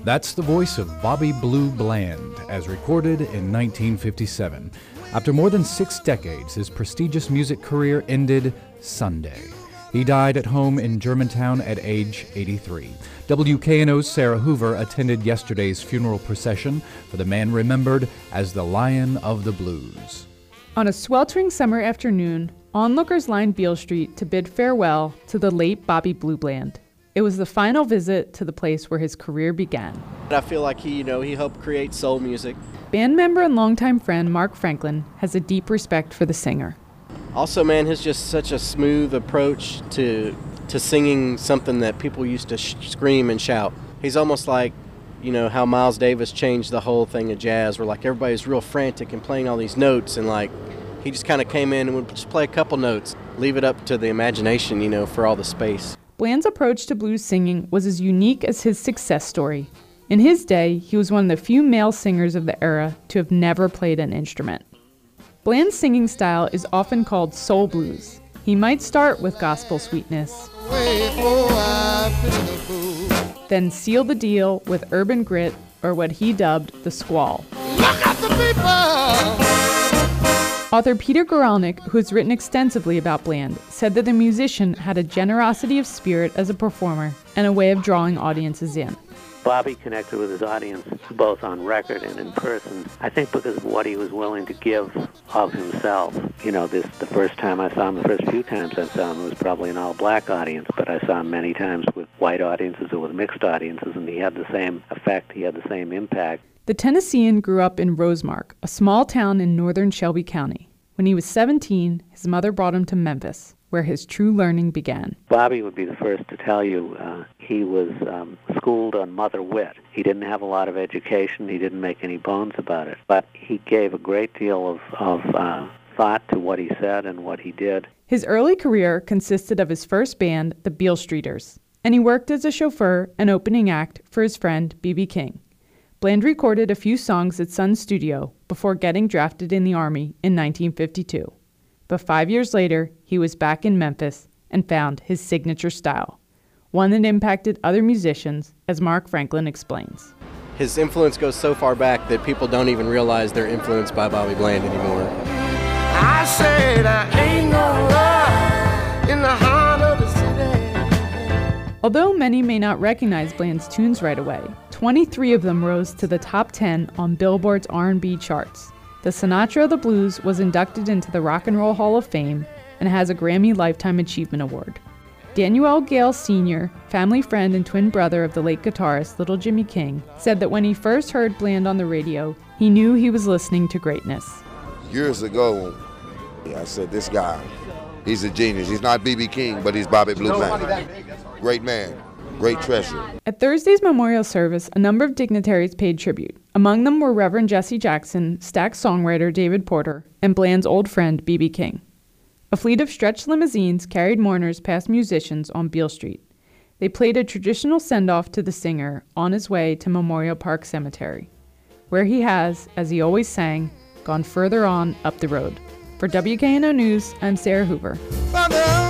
That's the voice of Bobby Blue Bland, as recorded in 1957. After more than 6 decades, his prestigious music career ended Sunday. He died at home in Germantown at age 83. WKNO's Sarah Hoover attended yesterday's funeral procession for the man remembered as the Lion of the Blues. On a sweltering summer afternoon, onlookers lined Beale Street to bid farewell to the late Bobby Blue Bland. It was the final visit to the place where his career began. I feel like he helped create soul music. Band member and longtime friend Mark Franklin has a deep respect for the singer. Also, man, he's just such a smooth approach to singing something that people used to scream and shout. He's almost like, how Miles Davis changed the whole thing of jazz, where like everybody's real frantic and playing all these notes, and like he just kind of came in and would just play a couple notes, leave it up to the imagination, for all the space. Bland's approach to blues singing was as unique as his success story. In his day, he was one of the few male singers of the era to have never played an instrument. Bland's singing style is often called soul blues. He might start with gospel sweetness, then seal the deal with urban grit, or what he dubbed the squall. Look at the people! Author Peter Guralnick, who has written extensively about Bland, said that the musician had a generosity of spirit as a performer and a way of drawing audiences in. Bobby connected with his audience both on record and in person, I think because of what he was willing to give of himself. The first time I saw him, the first few times I saw him, it was probably an all-black audience, but I saw him many times with white audiences or with mixed audiences, and he had the same effect, he had the same impact. The Tennessean grew up in Rosemark, a small town in northern Shelby County. When he was 17, his mother brought him to Memphis, where his true learning began. Bobby would be the first to tell you he was schooled on mother wit. He didn't have a lot of education. He didn't make any bones about it. But he gave a great deal of thought to what he said and what he did. His early career consisted of his first band, the Beale Streeters, and he worked as a chauffeur and opening act for his friend B.B. King. Bland recorded a few songs at Sun Studio before getting drafted in the Army in 1952. But 5 years later, he was back in Memphis and found his signature style, one that impacted other musicians, as Mark Franklin explains. His influence goes so far back that people don't even realize they're influenced by Bobby Bland anymore. I said I ain't no love in the heart of the city. Although many may not recognize Bland's tunes right away, 23 of them rose to the top 10 on Billboard's R&B charts. The Sinatra of the Blues was inducted into the Rock and Roll Hall of Fame and has a Grammy Lifetime Achievement Award. Daniel Gale Sr., family friend and twin brother of the late guitarist Little Jimmy King, said that when he first heard Bland on the radio, he knew he was listening to greatness. Years ago, I said, this guy, he's a genius. He's not B.B. King, but he's Bobby Blue Bland. Great man. Great treasure. At Thursday's memorial service, a number of dignitaries paid tribute. Among them were Reverend Jesse Jackson, Stax songwriter David Porter, and Bland's old friend B.B. King. A fleet of stretched limousines carried mourners past musicians on Beale Street. They played a traditional send-off to the singer on his way to Memorial Park Cemetery, where he has, as he always sang, gone further on up the road. For WKNO News, I'm Sarah Hoover.